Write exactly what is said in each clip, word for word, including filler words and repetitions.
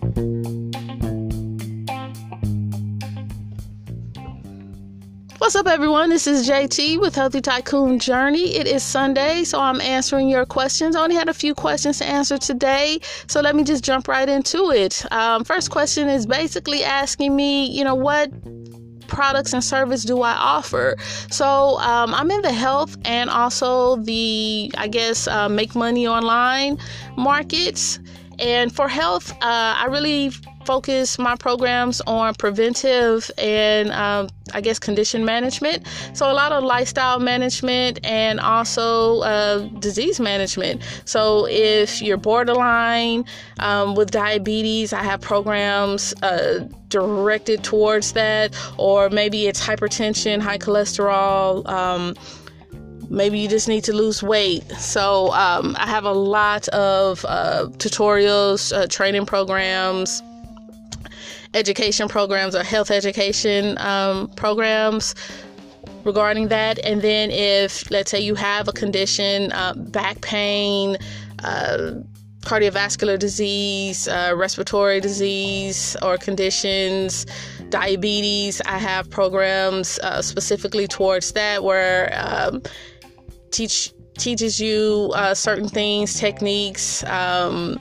What's up, everyone? This is J T with Healthy Tycoon Journey. It is Sunday, so I'm answering your questions. I only had a few questions to answer today, so let me just jump right into it. Um, first question is basically asking me, you know, what products and service do I offer? So um, I'm in the health and also the, I guess, uh, make money online markets. And for health, uh, I really focus my programs on preventive and um, I guess condition management. So a lot of lifestyle management and also uh, disease management. So if you're borderline um, with diabetes, I have programs uh, directed towards that, or maybe it's hypertension, high cholesterol, um, maybe you just need to lose weight. So um, I have a lot of uh, tutorials, uh, training programs, education programs, or health education um, programs regarding that. And then if, let's say, you have a condition, uh, back pain, uh, cardiovascular disease, uh, respiratory disease or conditions, diabetes, I have programs uh, specifically towards that, where um, teach teaches you uh, certain things, techniques, um,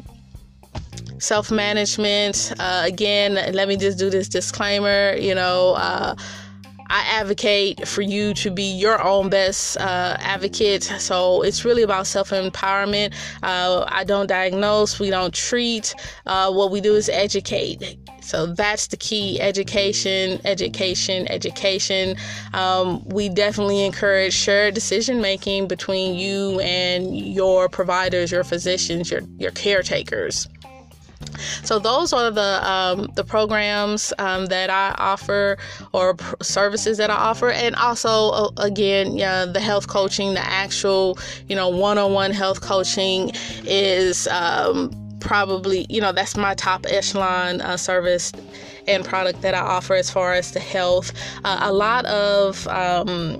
self-management. Uh, again, let me just do this disclaimer, you know, uh, I advocate for you to be your own best uh, advocate. So it's really about self-empowerment. Uh, I don't diagnose. We don't treat. Uh, what we do is educate. So that's the key. Education, education, education. Um, we definitely encourage shared decision-making between you and your providers, your physicians, your, your caretakers. So those are the um, the programs um, that I offer, or pr- services that I offer, and also uh, again, yeah, the health coaching, the actual, you know, one-on-one health coaching is um, probably, you know, that's my top echelon uh, service and product that I offer as far as the health. Uh, a lot of um,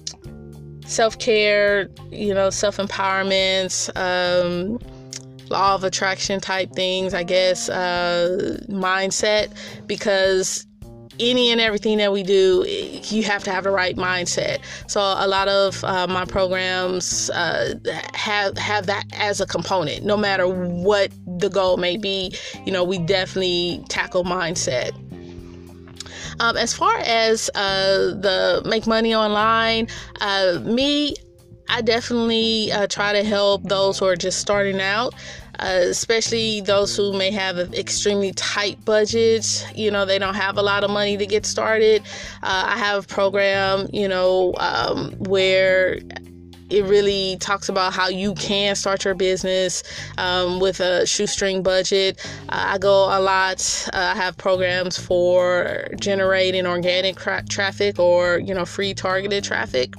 self-care, you know, self-empowerment, um, law of attraction type things, I guess, uh, mindset, because any and everything that we do, you have to have the right mindset. So a lot of uh, my programs uh, have have that as a component. No matter what the goal may be, you know, we definitely tackle mindset. Um, as far as uh, the make money online, uh, me, I definitely uh, try to help those who are just starting out, uh, especially those who may have an extremely tight budget. You know, they don't have a lot of money to get started. Uh, I have a program, you know, um, where it really talks about how you can start your business um, with a shoestring budget. Uh, I go a lot. Uh, I have programs for generating organic tra- traffic or, you know, free targeted traffic.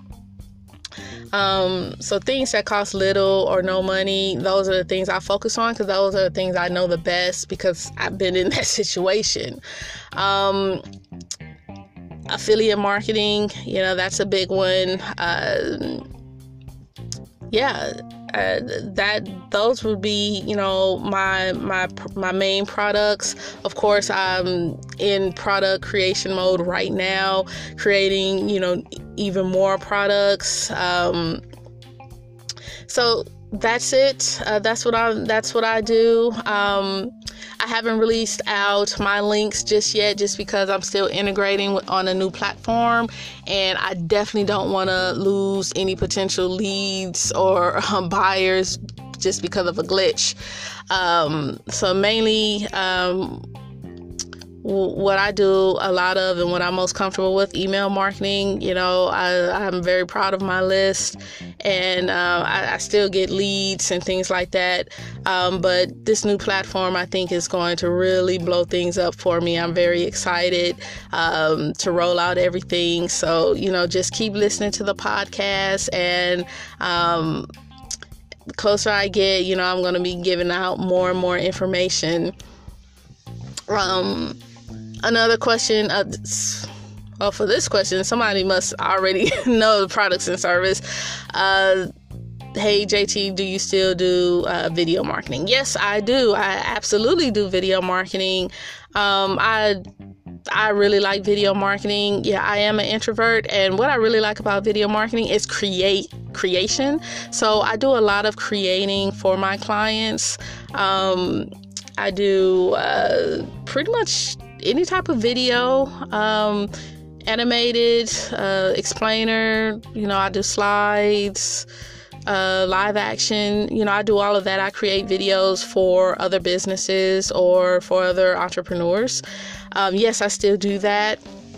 Um, so things that cost little or no money, those are the things I focus on, because those are the things I know the best, because I've been in that situation. Um, affiliate marketing, you know, that's a big one. Uh, yeah, uh, that those would be, you know, my my my main products. Of course, I'm in product creation mode right now, creating, you know, even more products. Um, so that's it. Uh, that's what I that's what I do. Um, I haven't released out my links just yet, just because I'm still integrating with, on a new platform, and I definitely don't want to lose any potential leads or um, buyers just because of a glitch. Um, so mainly, um, what I do a lot of and what I'm most comfortable with, email marketing. You know, I, I'm very proud of my list, and uh, I, I still get leads and things like that. Um, but this new platform, I think, is going to really blow things up for me. I'm very excited um, to roll out everything. So, you know, just keep listening to the podcast, and um, the closer I get, you know, I'm going to be giving out more and more information. Um, Another question, uh, well, for this question, somebody must already know the products and service. Uh, hey, J T, do you still do uh, video marketing? Yes, I do. I absolutely do video marketing. Um, I I really like video marketing. Yeah, I am an introvert, and what I really like about video marketing is create creation. So I do a lot of creating for my clients. Um, I do uh, pretty much any type of video, um, animated, uh, explainer. You know, I do slides. Uh, live action, you know, I do all of that. I create videos for other businesses or for other entrepreneurs. Um, yes, I still do that.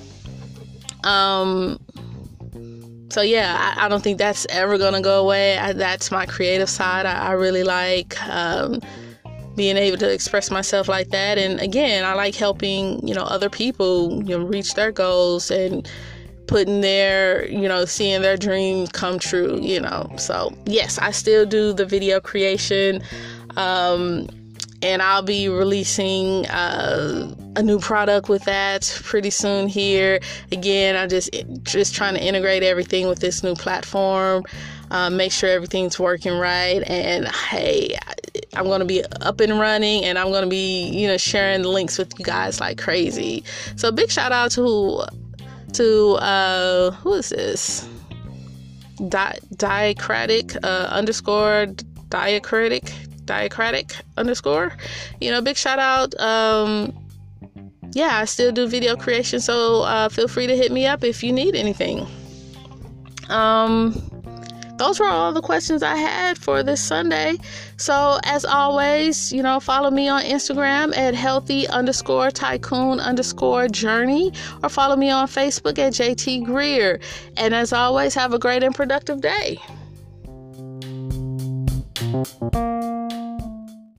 Um, so yeah, I, I don't think that's ever going to go away. I, that's my creative side. I, I really like um, being able to express myself like that. And again, I like helping, you know, other people, you know, reach their goals and putting their, you know, seeing their dreams come true, you know. So yes, I still do the video creation, um, and I'll be releasing uh, a new product with that pretty soon here. Again, I'm just just trying to integrate everything with this new platform, uh, make sure everything's working right, and hey, I'm going to be up and running, and I'm going to be, you know, sharing the links with you guys like crazy. So big shout out to to uh who is this Di- diacritic uh underscore diacritic diacritic underscore, you know, big shout out. Um yeah, I still do video creation, so uh feel free to hit me up if you need anything. Um those were all the questions I had for this Sunday. So as always, you know, follow me on Instagram at healthy underscore tycoon underscore journey, or follow me on Facebook at J T Greer. And as always, have a great and productive day.